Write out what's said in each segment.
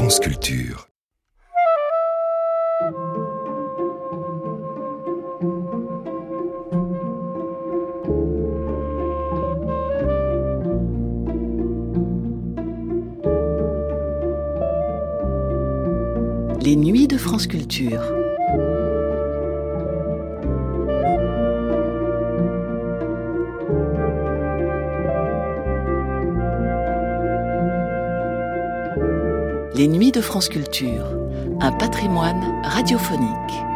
France Culture. Les nuits de France Culture. Les nuits de France Culture, un patrimoine radiophonique.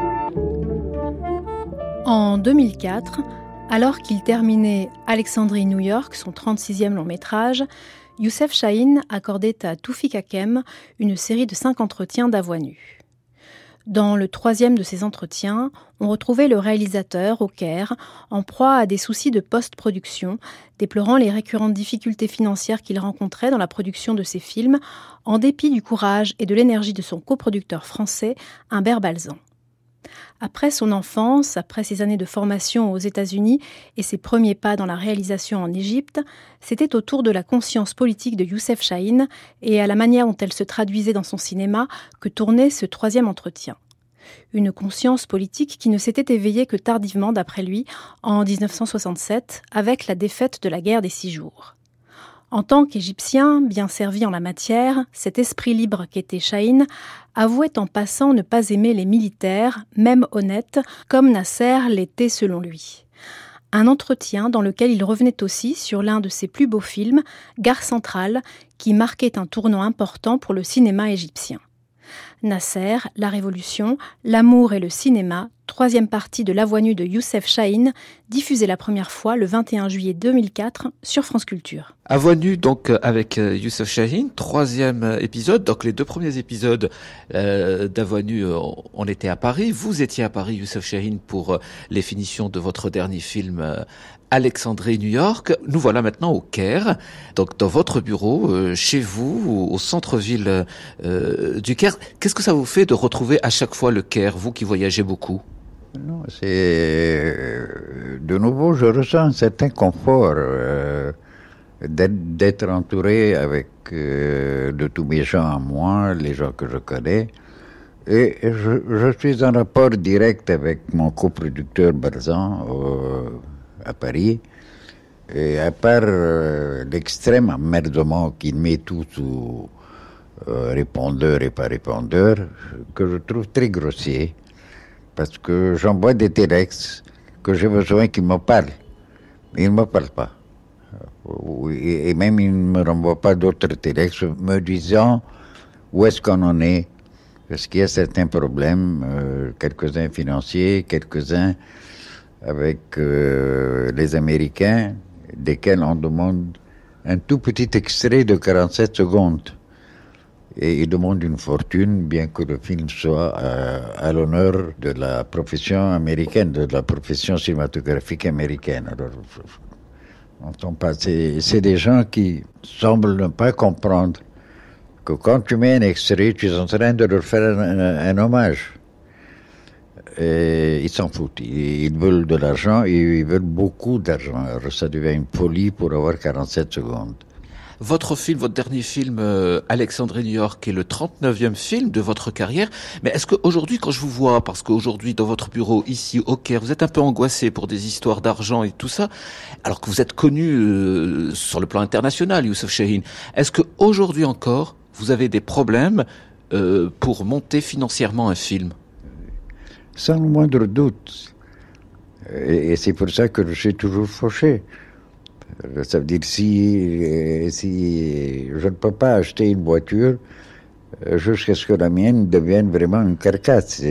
En 2004, alors qu'il terminait Alexandrie New York, son 36e long métrage, Youssef Chahine accordait à Tawfik Hakem une série de 5 entretiens d'à voix nue. Dans le 3e de ces entretiens, on retrouvait le réalisateur au Caire, en proie à des soucis de post-production, déplorant les récurrentes difficultés financières qu'il rencontrait dans la production de ses films, en dépit du courage et de l'énergie de son coproducteur français, Humbert Balzan. Après son enfance, après ses années de formation aux États-Unis et ses premiers pas dans la réalisation en Égypte, c'était au tour de la conscience politique de Youssef Chahine et à la manière dont elle se traduisait dans son cinéma que tournait ce 3e entretien. Une conscience politique qui ne s'était éveillée que tardivement, d'après lui, en 1967, avec la défaite de la guerre des 6 jours. En tant qu'Égyptien, bien servi en la matière, cet esprit libre qu'était Chahine avouait en passant ne pas aimer les militaires, même honnêtes, comme Nasser l'était selon lui. Un entretien dans lequel il revenait aussi sur l'un de ses plus beaux films, Gare centrale, qui marquait un tournant important pour le cinéma égyptien. Nasser, la Révolution, l'amour et le cinéma, 3e partie de La Voix nue de Youssef Chahine, diffusée la première fois le 21 juillet 2004 sur France Culture. À Voix nue, donc, avec Youssef Chahine, 3e épisode. Donc, les 2 premiers épisodes d'À Voix nue, on était à Paris. Vous étiez à Paris, Youssef Chahine, pour les finitions de votre dernier film, Alexandrie, New York. Nous voilà maintenant au Caire, donc dans votre bureau, chez vous, au centre-ville du Caire. Qu'est-ce que ça vous fait de retrouver à chaque fois le Caire, vous qui voyagez beaucoup? Non, c'est de nouveau, je ressens un certain confort d'être entouré avec de tous mes gens à moi, les gens que je connais. Et je suis en rapport direct avec mon coproducteur Balzan à Paris. Et à part l'extrême emmerdement qu'il met tout sous répondeur et pas répondeur, que je trouve très grossier, parce que j'envoie des textes que j'ai besoin qu'il me parle. Mais il ne me parle pas. Et même il ne me renvoie pas d'autres textes me disant où est-ce qu'on en est. Parce qu'il y a certains problèmes, quelques-uns financiers, quelques-uns avec les Américains, desquels on demande un tout petit extrait de 47 secondes. Et ils demandent une fortune, bien que le film soit à l'honneur de la profession américaine, de la profession cinématographique américaine. Alors, on n'entend pas. C'est des gens qui semblent ne pas comprendre que quand tu mets un extrait, tu es en train de leur faire un hommage. Et ils s'en foutent. Ils veulent de l'argent et ils veulent beaucoup d'argent. Alors ça devient une folie pour avoir 47 secondes. Votre film, votre dernier film, Alexandrie, New York, est le 39e film de votre carrière. Mais est-ce qu'aujourd'hui, quand je vous vois, parce qu'aujourd'hui, dans votre bureau, ici, au Caire, vous êtes un peu angoissé pour des histoires d'argent et tout ça, alors que vous êtes connu sur le plan international, Youssef Chahine, est-ce qu'aujourd'hui encore, vous avez des problèmes pour monter financièrement un film? Sans le moindre doute. Et c'est pour ça que je suis toujours fauché. Ça veut dire si je ne peux pas acheter une voiture jusqu'à ce que la mienne devienne vraiment une carcasse.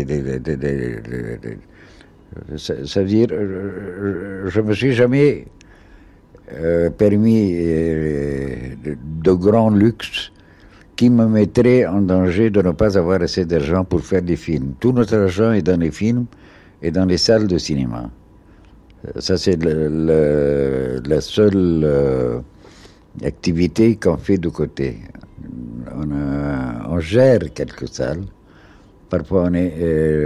Ça veut dire je me suis jamais permis de grands luxes qui me mettrait en danger de ne pas avoir assez d'argent pour faire des films. Tout notre argent est dans les films et dans les salles de cinéma. Ça, c'est la seule activité qu'on fait de côté. On gère quelques salles. Parfois, on est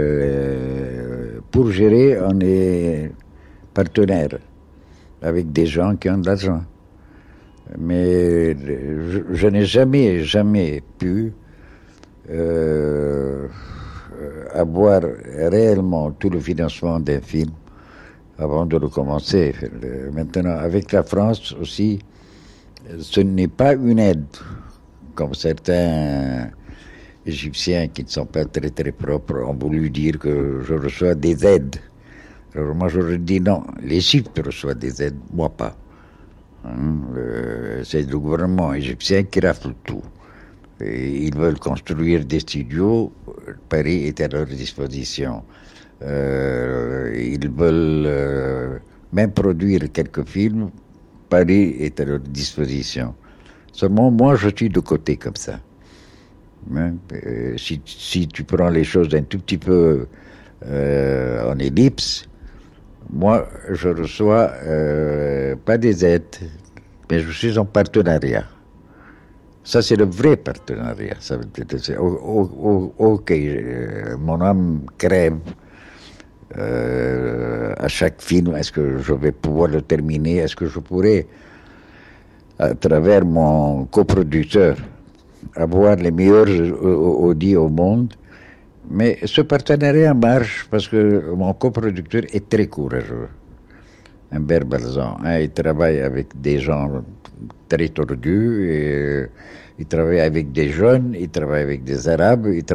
pour gérer, on est partenaire avec des gens qui ont de l'argent. Mais je n'ai jamais pu avoir réellement tout le financement d'un film avant de le commencer. Maintenant, avec la France aussi, ce n'est pas une aide, comme certains Égyptiens qui ne sont pas très très propres ont voulu dire que je reçois des aides. Alors moi, je leur dis non, l'Égypte reçoit des aides, moi pas. C'est le gouvernement égyptien qui rafle tout. Et ils veulent construire des studios, Paris est à leur disposition. Ils veulent même produire quelques films, Paris est à leur disposition. Seulement, moi, je suis de côté comme ça. Si tu prends les choses un tout petit peu en ellipse, moi, je reçois pas des aides, mais je suis en partenariat. Ça, c'est le vrai partenariat. Ça veut dire, ok, mon âme crève à chaque film. Est-ce que je vais pouvoir le terminer? Est-ce que je pourrais, à travers mon coproducteur, avoir les meilleurs audits au monde? Mais ce partenariat marche parce que mon coproducteur est très courageux. Humbert Balzan, il travaille avec des gens très tordus, et il travaille avec des jeunes, il travaille avec des Arabes, il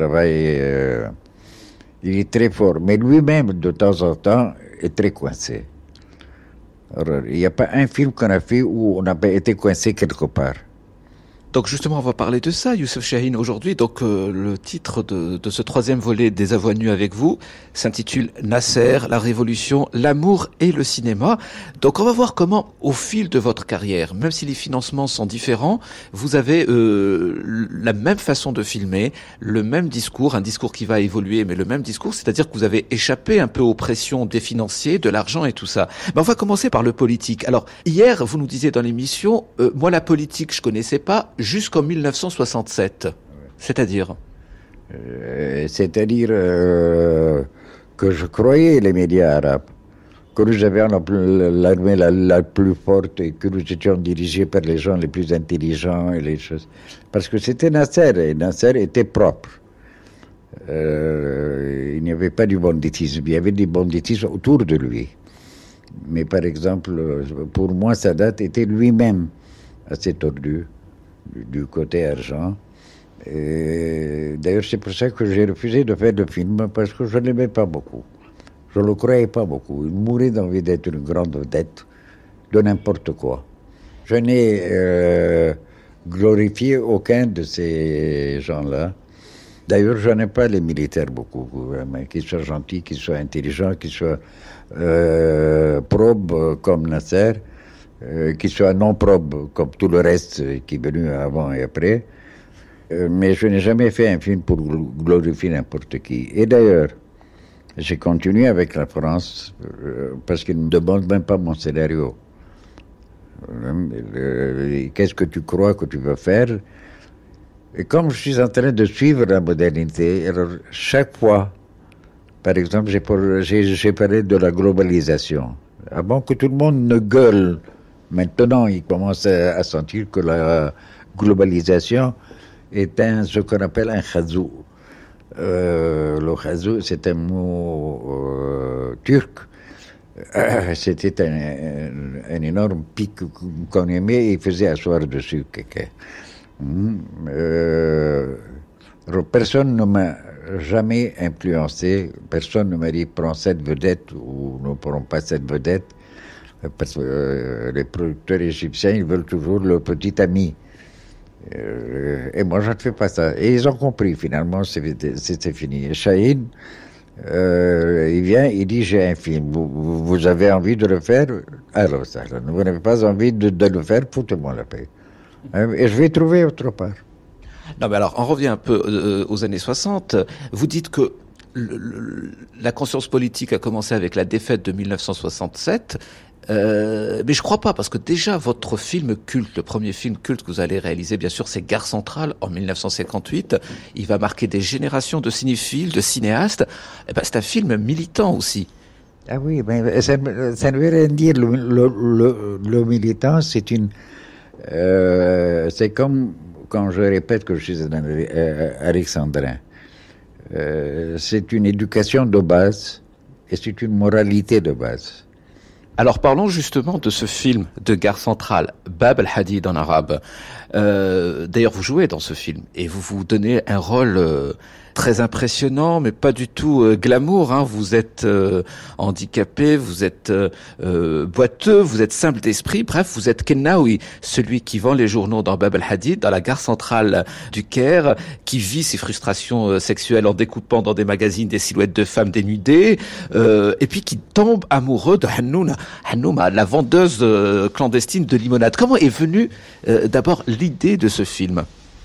est très fort. Mais lui-même, de temps en temps, est très coincé. Alors, il n'y a pas un film qu'on a fait où on n'a pas été coincé quelque part. Donc justement, on va parler de ça, Youssef Chahine, aujourd'hui. Donc le titre de ce troisième volet des A Voix nues avec vous s'intitule Nasser, la révolution, l'amour et le cinéma. Donc on va voir comment, au fil de votre carrière, même si les financements sont différents, vous avez la même façon de filmer, le même discours, un discours qui va évoluer, mais le même discours, c'est-à-dire que vous avez échappé un peu aux pressions des financiers, de l'argent et tout ça. Mais on va commencer par le politique. Alors hier, vous nous disiez dans l'émission, moi la politique, je connaissais pas, jusqu'en 1967. C'est-à-dire C'est-à-dire que je croyais les médias arabes, que nous avions l'armée la plus forte et que nous étions dirigés par les gens les plus intelligents et les choses. Parce que c'était Nasser, et Nasser était propre. Il n'y avait pas du banditisme, il y avait du banditisme autour de lui. Mais par exemple, pour moi, Sadat était lui-même assez tordu du côté argent. D'ailleurs, c'est pour ça que j'ai refusé de faire le film, parce que je ne l'aimais pas beaucoup. Je ne le croyais pas beaucoup. Il mourait d'envie d'être une grande vedette de n'importe quoi. Je n'ai glorifié aucun de ces gens-là. D'ailleurs, je n'aime pas les militaires beaucoup, mais qu'ils soient gentils, qu'ils soient intelligents, qu'ils soient probes comme Nasser, qu'ils soient non probes comme tout le reste qui est venu avant et après. Mais je n'ai jamais fait un film pour glorifier n'importe qui. Et d'ailleurs, j'ai continué avec la France parce qu'ils ne demandent même pas mon scénario. Qu'est-ce que tu crois que tu vas faire? Et comme je suis en train de suivre la modernité, alors chaque fois, par exemple, j'ai parlé de la globalisation. Avant que tout le monde ne gueule, maintenant il commence à sentir que la globalisation est ce qu'on appelle un khazou. Le khazou, c'est un mot turc. C'était un énorme pic qu'on aimait et il faisait asseoir dessus quelqu'un. Personne ne m'a jamais influencé, personne ne m'a dit prends cette vedette ou ne prends pas cette vedette, parce que les producteurs égyptiens ils veulent toujours le petit ami. Et moi je ne fais pas ça. Et ils ont compris finalement, c'était fini. Et Chahine, il vient, il dit j'ai un film, vous avez envie de le faire? Alors ça, vous n'avez pas envie de le faire, foutez-moi la paix. Et je vais trouver autre part. Non, mais alors, on revient un peu aux années 60. Vous dites que la conscience politique a commencé avec la défaite de 1967. Mais je crois pas, parce que déjà, votre film culte, le premier film culte que vous allez réaliser, bien sûr, c'est Gare Centrale, en 1958. Il va marquer des générations de cinéphiles, de cinéastes. Eh ben, c'est un film militant aussi. Ah oui, mais ça ne veut rien dire. Le militant, c'est comme quand je répète que je suis un alexandrin. C'est une éducation de base et c'est une moralité de base. Alors parlons justement de ce film de Gare Centrale, Bab al-Hadid en arabe. D'ailleurs, vous jouez dans ce film et vous vous donnez un rôle très impressionnant, mais pas du tout glamour. Hein. Vous êtes handicapé, vous êtes boiteux, vous êtes simple d'esprit. Bref, vous êtes Kennaoui, celui qui vend les journaux dans Bab al-Hadid, dans la gare centrale du Caire, qui vit ses frustrations sexuelles en découpant dans des magazines des silhouettes de femmes dénudées, et puis qui tombe amoureux de Hanouma, la vendeuse clandestine de limonade. Comment est venue d'abord l'idée de ce film?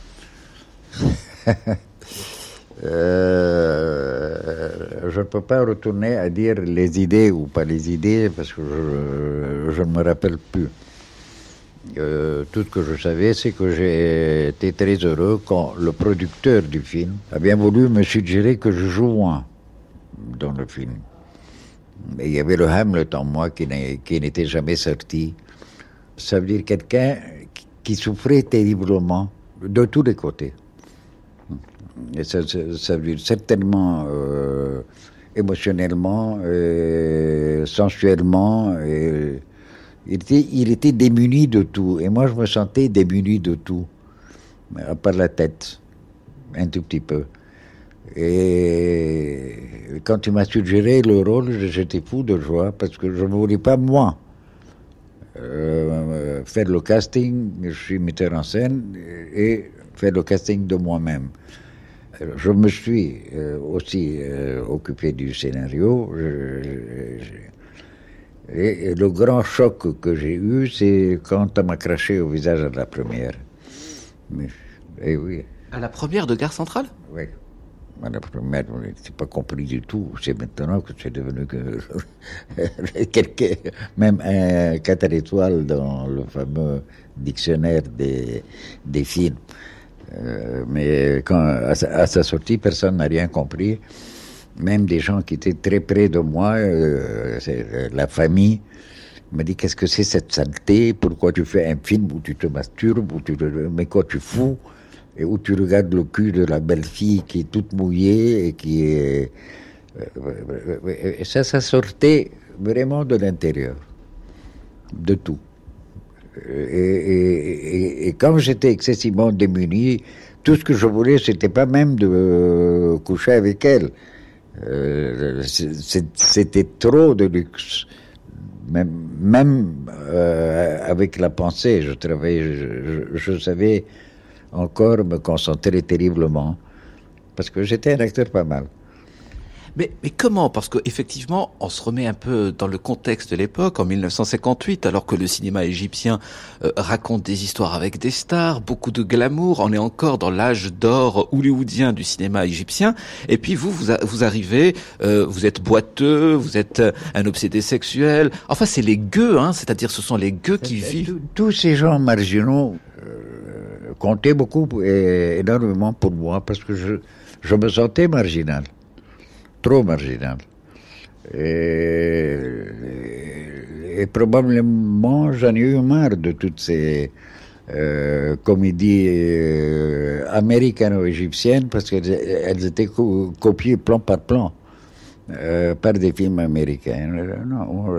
Je ne peux pas retourner à dire les idées ou pas les idées parce que je ne me rappelle plus. Tout ce que je savais, c'est que j'ai été très heureux quand le producteur du film a bien voulu me suggérer que je joue moi dans le film. Et il y avait le Hamlet en moi qui n'était jamais sorti. Ça veut dire quelqu'un qui souffrait terriblement de tous les côtés. Et ça veut dire certainement émotionnellement, sensuellement. Il était démuni de tout. Et moi, je me sentais démuni de tout, à part la tête, un tout petit peu. Et quand il m'a suggéré le rôle, j'étais fou de joie parce que je ne voulais pas, moi, faire le casting. Je suis metteur en scène et faire le casting de moi-même. Je me suis aussi occupé du scénario. Et le grand choc que j'ai eu, c'est quand on m'a craché au visage à la première. Et oui. À la première de Gare Centrale? Oui. À la première, je n'ai pas compris du tout. C'est maintenant que c'est devenu même un 4 étoiles dans le fameux dictionnaire des films. Mais à sa sortie, personne n'a rien compris. Même des gens qui étaient très près de moi, la famille, m'a dit: qu'est-ce que c'est cette saleté? Pourquoi tu fais un film où tu te masturbes, mais quoi tu fous? Et où tu regardes le cul de la belle fille qui est toute mouillée et qui est... Et ça sortait vraiment de l'intérieur, de tout. Et quand j'étais excessivement démuni, tout ce que je voulais, c'était pas même de coucher avec elle. C'était trop de luxe. Même avec la pensée, je travaillais, je savais encore me concentrer terriblement, parce que j'étais un acteur pas mal. Mais comment? Parce qu'effectivement, on se remet un peu dans le contexte de l'époque, en 1958, alors que le cinéma égyptien raconte des histoires avec des stars, beaucoup de glamour, on est encore dans l'âge d'or hollywoodien du cinéma égyptien, et puis vous arrivez, vous êtes boiteux, vous êtes un obsédé sexuel, enfin c'est les gueux, hein, c'est-à-dire ce sont les gueux qui vivent. Tous ces gens marginaux comptaient beaucoup et énormément pour moi, parce que je me sentais marginal. Trop marginal. Et probablement, j'en ai eu marre de toutes ces comédies américano-égyptiennes, parce qu'elles étaient copiées plan par plan par des films américains. Non,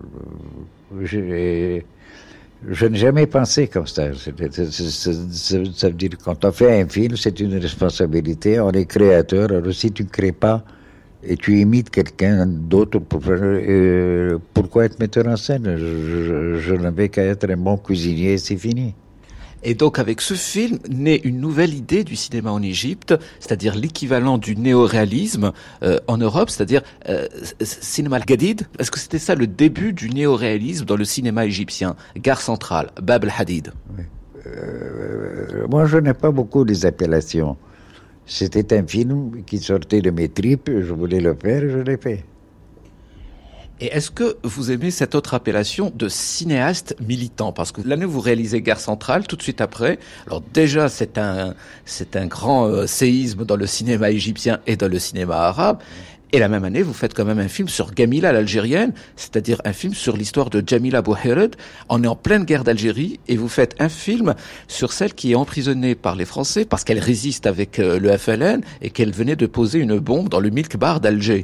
je n'ai jamais pensé comme ça. Ça veut dire que quand on fait un film, c'est une responsabilité. On est créateur. Alors si tu ne crées pas et tu imites quelqu'un d'autre, pourquoi être metteur en scène? Je n'avais qu'à être un bon cuisinier et c'est fini. Et donc avec ce film naît une nouvelle idée du cinéma en Égypte, c'est-à-dire l'équivalent du néoréalisme en Europe, c'est-à-dire cinéma al-Gadid. Est-ce que c'était ça le début du néoréalisme dans le cinéma égyptien? Gare Centrale, Bab al-Hadid. Oui. Moi, je n'ai pas beaucoup des appellations. C'était un film qui sortait de mes tripes, je voulais le faire, je l'ai fait. Et est-ce que vous aimez cette autre appellation de cinéaste militant? Parce que l'année où vous réalisez Gare Centrale, tout de suite après, alors déjà c'est un grand séisme dans le cinéma égyptien et dans le cinéma arabe, Et la même année, vous faites quand même un film sur Gamila l'Algérienne, c'est-à-dire un film sur l'histoire de Jamila Bouhired. On est en pleine guerre d'Algérie et vous faites un film sur celle qui est emprisonnée par les Français parce qu'elle résiste avec le FLN et qu'elle venait de poser une bombe dans le Milk Bar d'Alger.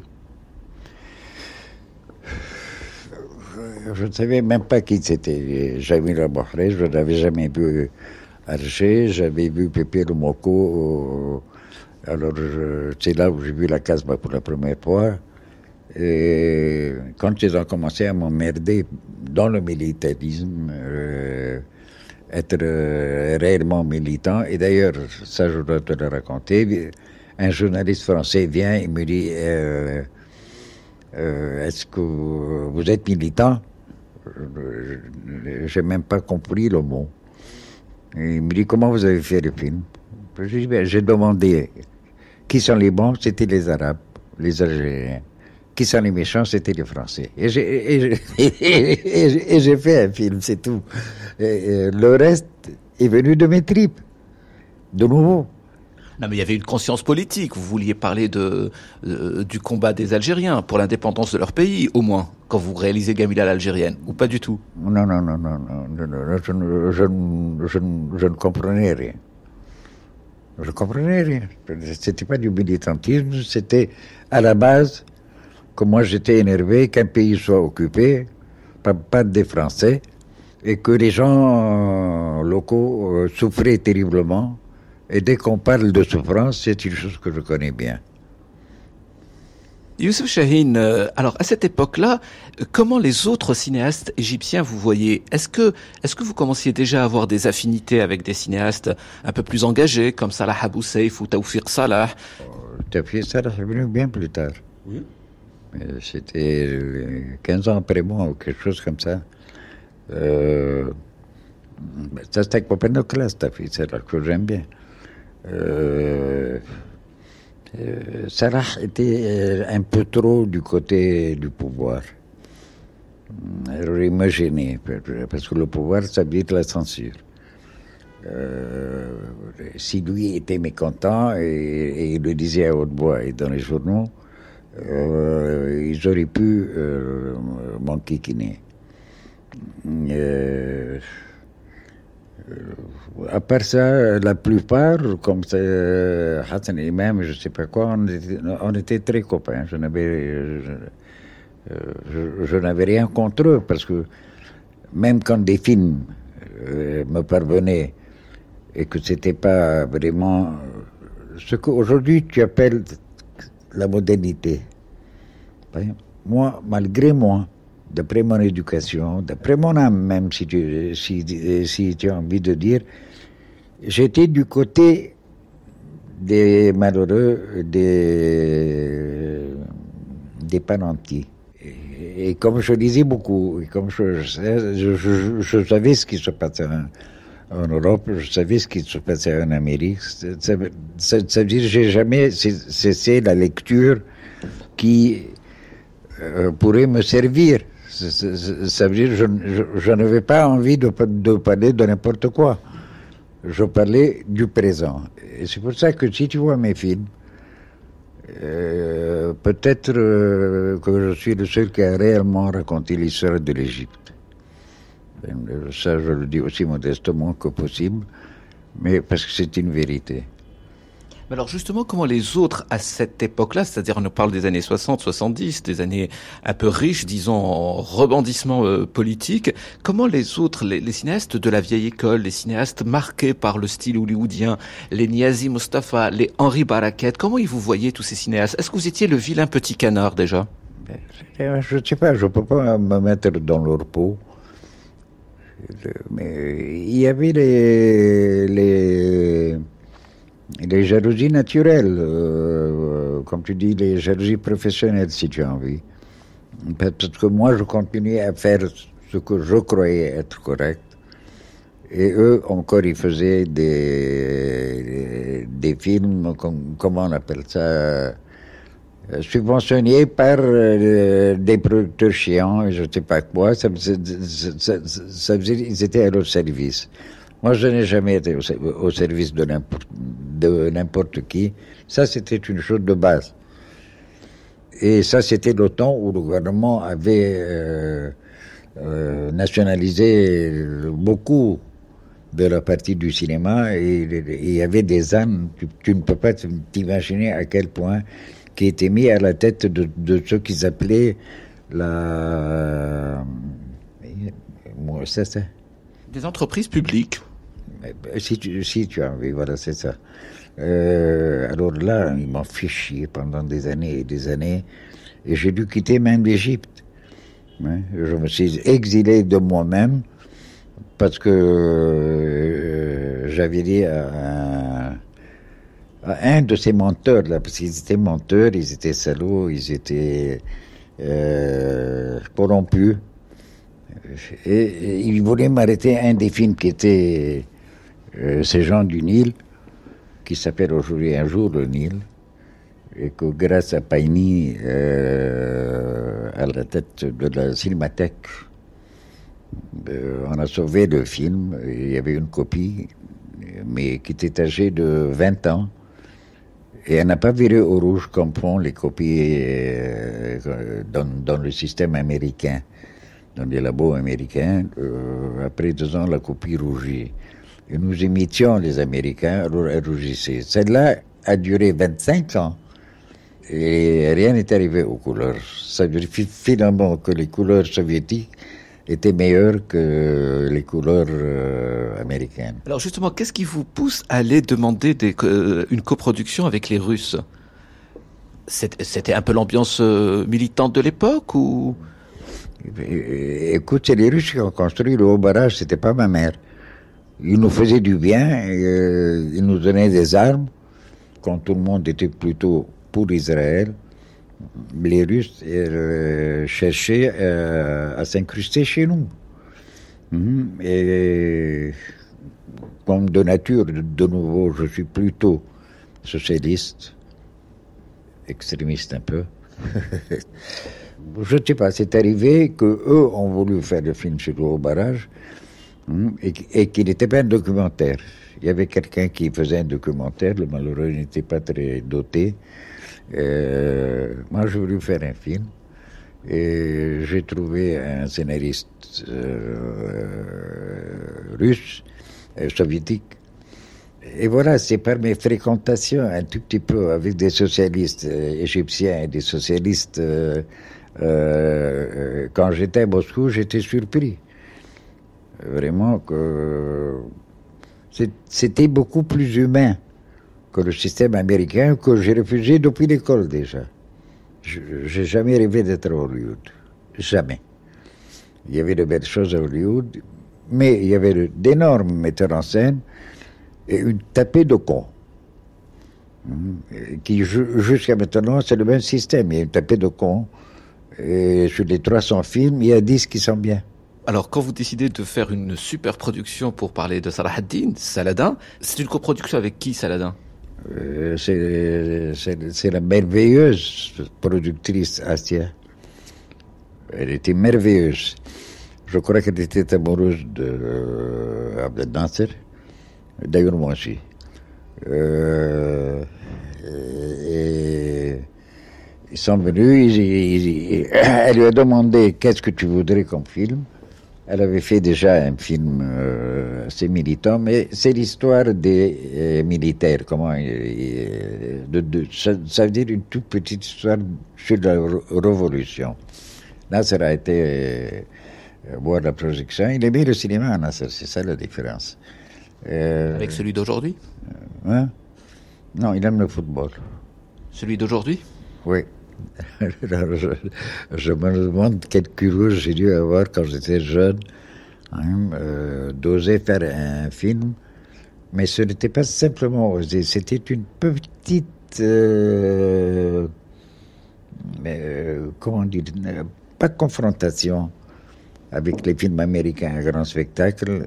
Je ne savais même pas qui c'était Jamila Bouhired, je n'avais jamais vu Alger, j'avais vu Pépé le Moko. Alors, c'est là où j'ai vu la Casbah pour la première fois. Et quand ils ont commencé à m'emmerder dans le militarisme, être réellement militant, et d'ailleurs, ça je dois te le raconter, un journaliste français vient et me dit est-ce que vous êtes militant? J'ai même pas compris le mot. Et il me dit comment vous avez fait le film? J'ai demandé qui sont les bons, c'était les Arabes, les Algériens. Qui sont les méchants, c'était les Français. Et j'ai fait un film, c'est tout. Le reste est venu de mes tripes, de nouveau. Non, mais il y avait une conscience politique. Vous vouliez parler du combat des Algériens pour l'indépendance de leur pays, au moins, quand vous réalisez Gamila l'Algérienne, ou pas du tout? Non, je ne comprenais rien. Je comprenais rien. C'était pas du militantisme, c'était à la base que moi j'étais énervé qu'un pays soit occupé par des Français et que les gens locaux souffraient terriblement. Et dès qu'on parle de souffrance, c'est une chose que je connais bien. Youssef Chahine, alors à cette époque-là, comment les autres cinéastes égyptiens vous voyaient? Est-ce que vous commenciez déjà à avoir des affinités avec des cinéastes un peu plus engagés, comme Salah Abou Seif ou Tawfiq Salah? Tawfiq Salah est venu bien plus tard. Oui. C'était 15 ans après moi ou quelque chose comme ça. Ça c'était un copain de classe, Tawfiq Salah, que j'aime bien. Salah était un peu trop du côté du pouvoir. Alors il me gênait, parce que le pouvoir, ça veut dire la censure. Si lui était mécontent, et il le disait à haute voix et dans les journaux, ils auraient pu m'enquiquiner. À part ça, la plupart, comme Hassan Imam, je ne sais pas quoi, on était très copains. Je n'avais rien contre eux, parce que même quand des films me parvenaient et que ce n'était pas vraiment ce qu'aujourd'hui tu appelles la modernité. Moi, malgré moi, d'après mon éducation, d'après mon âme même, si tu as envie de dire, j'étais du côté des malheureux, des penantis. Et comme je lisais beaucoup, et comme je savais ce qui se passait en Europe, je savais ce qui se passait en Amérique, ça veut dire que j'ai jamais cessé la lecture qui pourrait me servir. Ça veut dire que je n'avais pas envie de parler de n'importe quoi. Je parlais du présent. Et c'est pour ça que si tu vois mes films, peut-être que je suis le seul qui a réellement raconté l'histoire de l'Égypte. Ça, je le dis aussi modestement que possible, mais parce que c'est une vérité. Mais alors justement, comment les autres à cette époque-là, c'est-à-dire on parle des années 60, 70, des années un peu riches, disons, en rebondissement politique, comment les autres, les cinéastes de la vieille école, les cinéastes marqués par le style hollywoodien, les Niazi Mustafa, les Henri Baraket, comment ils vous voyaient tous ces cinéastes? Est-ce que vous étiez le vilain petit canard déjà? Je ne sais pas, je ne peux pas me mettre dans leur peau. Mais il y avait les jalousies naturelles, comme tu dis, les jalousies professionnelles, si tu as envie. Parce que moi, je continuais à faire ce que je croyais être correct. Et eux, encore, ils faisaient des films, comment on appelle ça, subventionnés par des producteurs chiants, je ne sais pas quoi. Ça faisait, ils étaient à leur service. Moi, je n'ai jamais été au service de n'importe qui. Ça, c'était une chose de base. Et ça, c'était le temps où le gouvernement avait nationalisé beaucoup de la partie du cinéma, et il y avait des âmes, tu ne peux pas t'imaginer à quel point, qui étaient mis à la tête de ce qu'ils appelaient ça. Des entreprises publiques. Si tu as envie, voilà, c'est ça. Alors là, ils m'ont fait chier pendant des années et des années, et j'ai dû quitter même l'Égypte. Je me suis exilé de moi-même, parce que j'avais dit à un de ces menteurs, là, parce qu'ils étaient menteurs, ils étaient salauds, ils étaient corrompus, et ils voulaient m'arrêter un des films qui était Ces gens du Nil, qui s'appelle aujourd'hui Un jour le Nil, et que grâce à Paini, à la tête de la Cinémathèque, on a sauvé le film. Il y avait une copie, mais qui était âgée de 20 ans, et elle n'a pas viré au rouge comme font les copies dans le système américain, dans les labos américains. Après 2 ans, la copie rougit. Et nous imitions les Américains, alors elle rougissait. Celle-là a duré 25 ans, et rien n'est arrivé aux couleurs. Ça veut dire finalement que les couleurs soviétiques étaient meilleures que les couleurs américaines. Alors justement, qu'est-ce qui vous pousse à aller demander une coproduction avec les Russes ? C'était un peu l'ambiance militante de l'époque, ou ? Écoute, c'est les Russes qui ont construit le haut barrage, c'était pas ma mère. Ils nous faisaient du bien, ils nous donnaient des armes, quand tout le monde était plutôt pour Israël. Les Russes cherchaient à s'incruster chez nous. Et comme de nature, de nouveau, je suis plutôt socialiste, extrémiste un peu. Je ne sais pas, c'est arrivé qu'eux ont voulu faire le film sur le haut barrage, et qu'il n'était pas un documentaire. Il y avait quelqu'un qui faisait un documentaire, le malheureux n'était pas très doté. Moi, j'ai voulu faire un film, et j'ai trouvé un scénariste russe, soviétique. Et voilà, c'est par mes fréquentations un tout petit peu avec des socialistes égyptiens et des socialistes. Quand j'étais à Moscou, j'étais surpris. Vraiment que c'était beaucoup plus humain que le système américain, que j'ai refusé depuis l'école déjà. J'ai jamais rêvé d'être à Hollywood. Jamais. Il y avait de belles choses à Hollywood, mais il y avait d'énormes metteurs en scène et une tapée de cons. Qui, jusqu'à maintenant, c'est le même système. Il y a une tapée de cons, et sur les 300 films, il y a 10 qui sont bien. Alors, quand vous décidez de faire une super production pour parler de Salah ad-Din, Saladin, c'est une coproduction avec qui, Saladin ? C'est la merveilleuse productrice Astia. Elle était merveilleuse. Je crois qu'elle était amoureuse d'Abdel Nasser. D'ailleurs, moi aussi. Et ils sont venus, elle lui a demandé qu'est-ce que tu voudrais comme film. Elle avait fait déjà un film assez militant, mais c'est l'histoire des militaires. Ça veut dire une toute petite histoire sur la révolution. Nasser a été voir la projection. Il aimait le cinéma, Nasser, c'est ça la différence. Avec celui d'aujourd'hui ? Hein? Non, il aime le football. Celui d'aujourd'hui ? Oui. Alors, je me demande quel courage j'ai dû avoir quand j'étais jeune, d'oser faire un film. Mais ce n'était pas simplement oser, c'était une petite... comment dire, pas confrontation avec les films américains, un grand spectacle.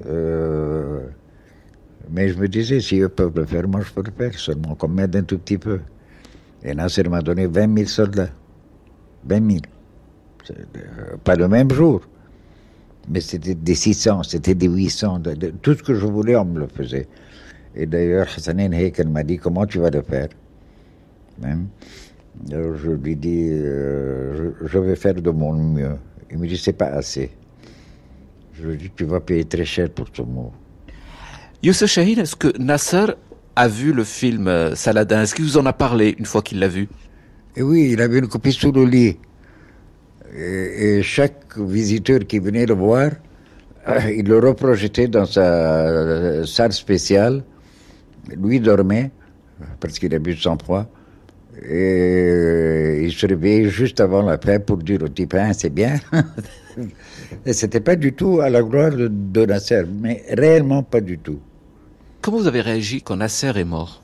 Mais je me disais, si eux peuvent le faire, moi je peux le faire, seulement qu'on m'aide un tout petit peu. Et Nasser m'a donné 20 000 soldats. 20 000. Pas le même jour. Mais c'était des 600, c'était des 800. Tout ce que je voulais, on me le faisait. Et d'ailleurs, Hassanin Heikel m'a dit, comment tu vas le faire? Même. Alors je lui dis, je vais faire de mon mieux. Il me dit, c'est pas assez. Je lui dis, tu vas payer très cher pour ce mot. Youssef Chahine, est-ce que Nasser a vu le film Saladin? Est-ce qu'il vous en a parlé une fois qu'il l'a vu? Et oui, il avait une copie sous le lit. Et chaque visiteur qui venait le voir, il le reprojetait dans sa salle spéciale. Lui dormait, parce qu'il a bu de sang-froid. Et il se réveillait juste avant la fin pour dire au type, hein, c'est bien. Et c'était pas du tout à la gloire de Nasser, mais réellement pas du tout. Comment vous avez réagi quand Nasser est mort?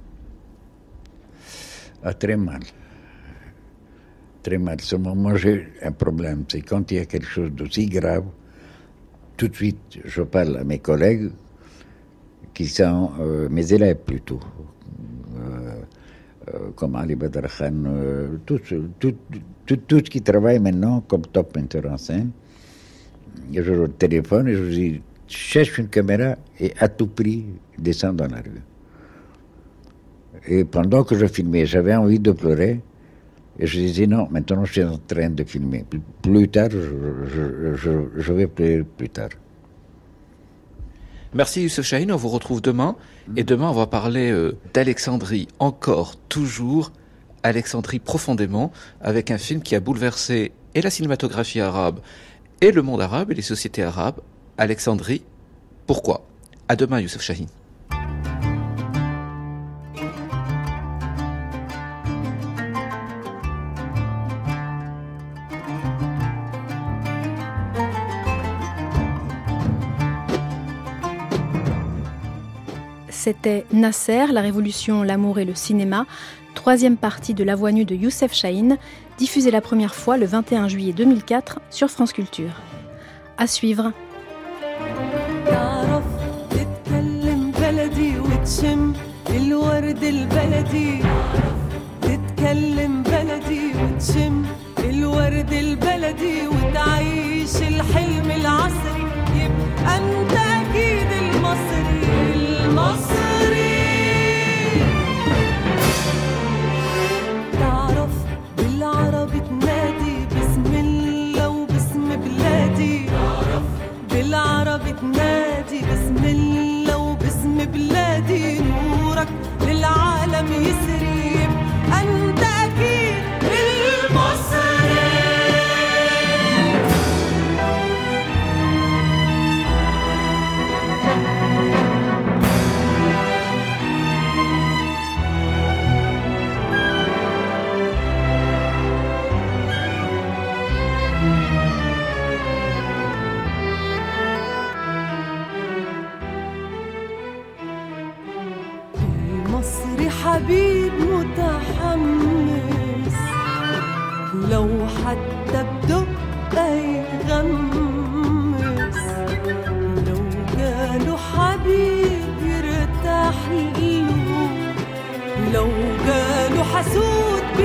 Ah, très mal. Très mal. Seulement, moi, j'ai un problème. C'est quand il y a quelque chose d'aussi grave, tout de suite, je parle à mes collègues, qui sont mes élèves plutôt, comme Ali Badr Khan, tout ce qui travaille maintenant comme top metteur en scène. Et je le téléphone et je dis, cherche une caméra et à tout prix, descends dans la rue. Et pendant que je filmais, j'avais envie de pleurer. Et je disais, non, maintenant je suis en train de filmer. Plus tard, je vais pleurer plus tard. Merci Youssef Chahine, on vous retrouve demain. Et demain, on va parler d'Alexandrie, encore, toujours, Alexandrie profondément, avec un film qui a bouleversé et la cinématographie arabe, et le monde arabe, et les sociétés arabes. Alexandrie, pourquoi? À demain Youssef Chahine. C'était Nasser, la révolution, l'amour et le cinéma, troisième partie de La Voix nue de Youssef Chahine, diffusée la première fois le 21 juillet 2004 sur France Culture. À suivre. تعرف بالعربي تنادي باسم الله وباسم بلادي. بالعربي تنادي باسم الله وباسم بلادي. نورك للعالم يسري أنت أكيد المصري. حبيب متحمس لو حتى بدقة يغمس. لو جاله حبيب يرتاح له. لو جاله حسود